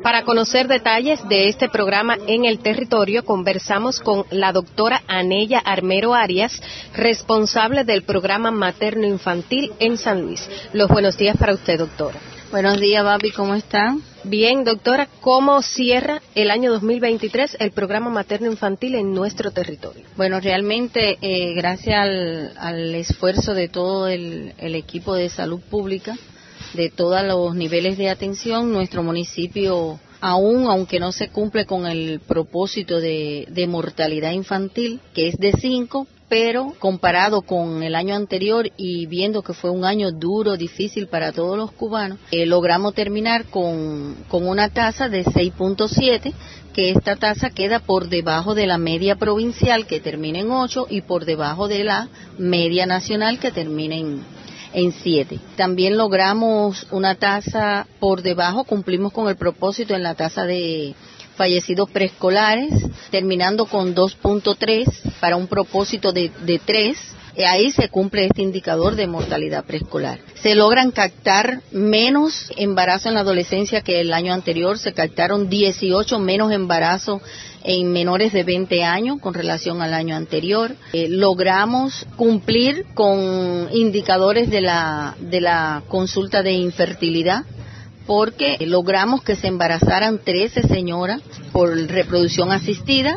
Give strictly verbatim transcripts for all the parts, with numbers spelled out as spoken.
Para conocer detalles de este programa en el territorio, conversamos con la doctora Aneya Armero Arias, responsable del programa materno-infantil en San Luis. Los buenos días para usted, doctora. Buenos días, Babi, ¿cómo está? Bien, doctora, ¿cómo cierra el año dos mil veintitrés el programa materno-infantil en nuestro territorio? Bueno, realmente, eh, gracias al, al esfuerzo de todo el, el equipo de salud pública, de todos los niveles de atención, nuestro municipio, aún aunque no se cumple con el propósito de, de mortalidad infantil, que es de cinco, pero comparado con el año anterior y viendo que fue un año duro, difícil para todos los cubanos, eh, logramos terminar con, con una tasa de seis punto siete, que esta tasa queda por debajo de la media provincial, que termina en ocho, y por debajo de la media nacional, que termina en en siete. También logramos una tasa por debajo, cumplimos con el propósito en la tasa de fallecidos preescolares, terminando con dos punto tres para un propósito de, de tres. Ahí se cumple este indicador de mortalidad preescolar. Se logran captar menos embarazo en la adolescencia que el año anterior, se captaron dieciocho menos embarazos en menores de veinte años con relación al año anterior. Eh, logramos cumplir con indicadores de la, de la consulta de infertilidad, porque logramos que se embarazaran trece señoras por reproducción asistida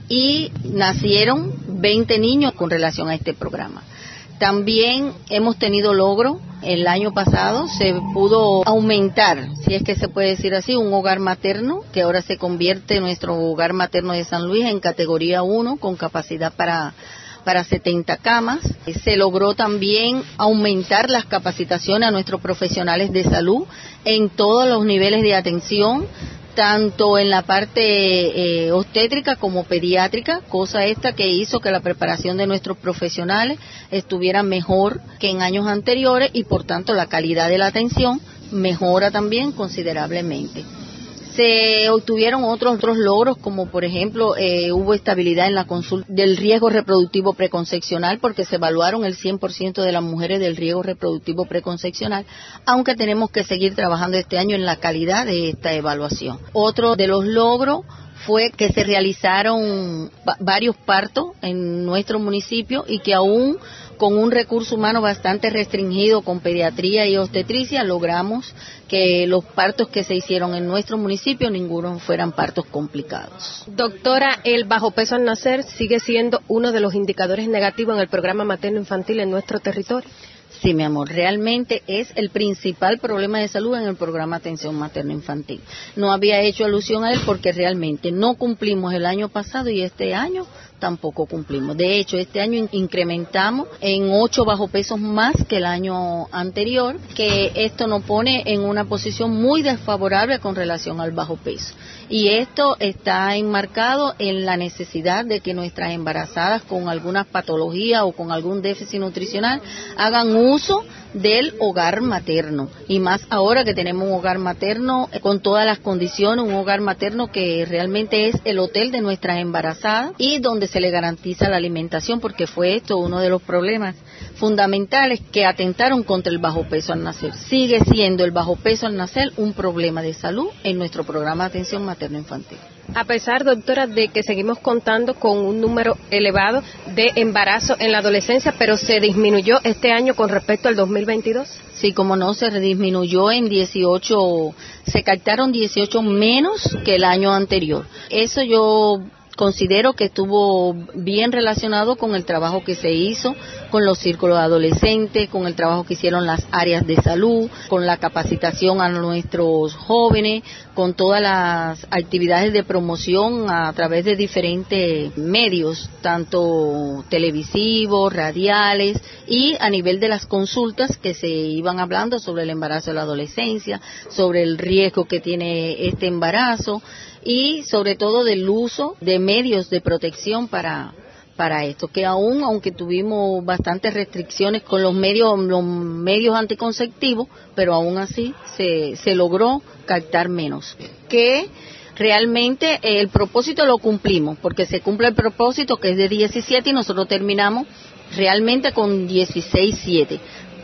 y nacieron veinte niños con relación a este programa. También hemos tenido logro. El año pasado se pudo aumentar, si es que se puede decir así, un hogar materno, que ahora se convierte en nuestro hogar materno de San Luis en categoría uno, con capacidad para para setenta camas. Se logró también aumentar las capacitaciones a nuestros profesionales de salud en todos los niveles de atención, tanto en la parte eh, obstétrica como pediátrica, cosa esta que hizo que la preparación de nuestros profesionales estuviera mejor que en años anteriores y por tanto la calidad de la atención mejora también considerablemente. Se obtuvieron otros otros logros, como por ejemplo eh, hubo estabilidad en la consulta del riesgo reproductivo preconcepcional, porque se evaluaron el cien por ciento de las mujeres del riesgo reproductivo preconcepcional, aunque tenemos que seguir trabajando este año en la calidad de esta evaluación. Otro de los logros fue que se realizaron varios partos en nuestro municipio y que aún con un recurso humano bastante restringido con pediatría y obstetricia, logramos que los partos que se hicieron en nuestro municipio, ninguno fueran partos complicados. Doctora, el bajo peso al nacer sigue siendo uno de los indicadores negativos en el programa materno-infantil en nuestro territorio. Sí, mi amor, realmente es el principal problema de salud en el programa Atención Materno-Infantil. No había hecho alusión a él porque realmente no cumplimos el año pasado y este año tampoco cumplimos. De hecho, este año incrementamos en ocho bajo pesos más que el año anterior, que esto nos pone en una posición muy desfavorable con relación al bajo peso. Y esto está enmarcado en la necesidad de que nuestras embarazadas con alguna patología o con algún déficit nutricional hagan uso del hogar materno, y más ahora que tenemos un hogar materno con todas las condiciones, un hogar materno que realmente es el hotel de nuestras embarazadas y donde se le garantiza la alimentación, porque fue esto uno de los problemas fundamentales que atentaron contra el bajo peso al nacer. Sigue siendo el bajo peso al nacer un problema de salud en nuestro programa de atención materno-infantil. A pesar, doctora, de que seguimos contando con un número elevado de embarazos en la adolescencia, pero se disminuyó este año con respecto al dos mil veintidós. Sí, como no, se disminuyó en dieciocho, se captaron dieciocho menos que el año anterior. Eso yo considero que estuvo bien relacionado con el trabajo que se hizo con los círculos adolescentes, con el trabajo que hicieron las áreas de salud, con la capacitación a nuestros jóvenes, con todas las actividades de promoción a través de diferentes medios, tanto televisivos, radiales, y a nivel de las consultas que se iban hablando sobre el embarazo de la adolescencia, sobre el riesgo que tiene este embarazo, y sobre todo del uso de medios de protección para para esto, que aún, aunque tuvimos bastantes restricciones con los medios los medios anticonceptivos, pero aún así se, se logró captar menos. Que realmente el propósito lo cumplimos, porque se cumple el propósito que es de diecisiete y nosotros terminamos realmente con dieciséis siete.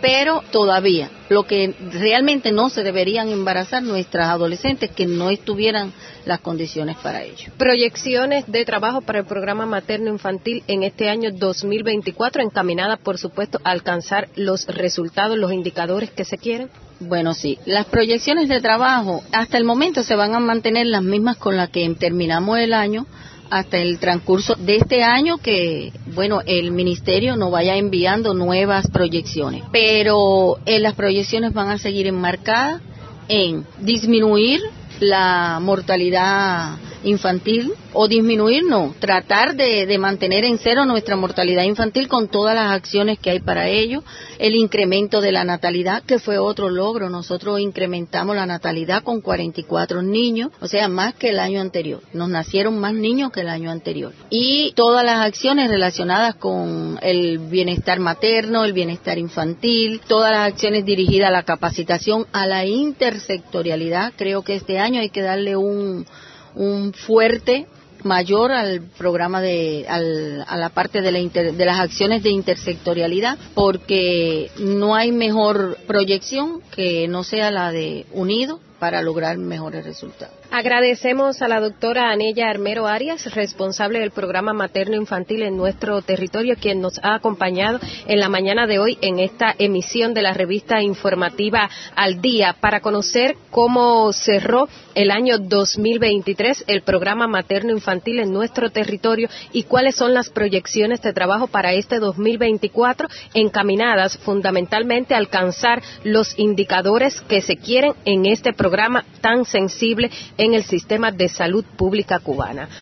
pero todavía lo que realmente no se deberían embarazar nuestras adolescentes que no estuvieran las condiciones para ello. Proyecciones de trabajo para el programa materno-infantil en este año dos mil veinticuatro, encaminadas, por supuesto, a alcanzar los resultados, los indicadores que se quieren. Bueno, sí, las proyecciones de trabajo hasta el momento se van a mantener las mismas con las que terminamos el año, hasta el transcurso de este año, que, bueno, el ministerio nos vaya enviando nuevas proyecciones, pero eh, las proyecciones van a seguir enmarcadas en disminuir la mortalidad infantil, o disminuir, no, tratar de, de mantener en cero nuestra mortalidad infantil con todas las acciones que hay para ello, el incremento de la natalidad, que fue otro logro. Nosotros incrementamos la natalidad con cuarenta y cuatro niños, o sea, más que el año anterior. Nos nacieron más niños que el año anterior. Y todas las acciones relacionadas con el bienestar materno, el bienestar infantil, todas las acciones dirigidas a la capacitación, a la intersectorialidad. Creo que este año hay que darle un un fuerte mayor al programa de al, a la parte de, la inter, de las acciones de intersectorialidad, porque no hay mejor proyección que no sea la de unido para lograr mejores resultados. Agradecemos a la doctora Anella Armero Arias, responsable del programa materno-infantil en nuestro territorio, quien nos ha acompañado en la mañana de hoy en esta emisión de la revista informativa Al Día, para conocer cómo cerró el año dos mil veintitrés el programa materno-infantil en nuestro territorio y cuáles son las proyecciones de trabajo para este dos mil veinticuatro, encaminadas fundamentalmente a alcanzar los indicadores que se quieren en este programa tan sensible en el sistema de salud pública cubana.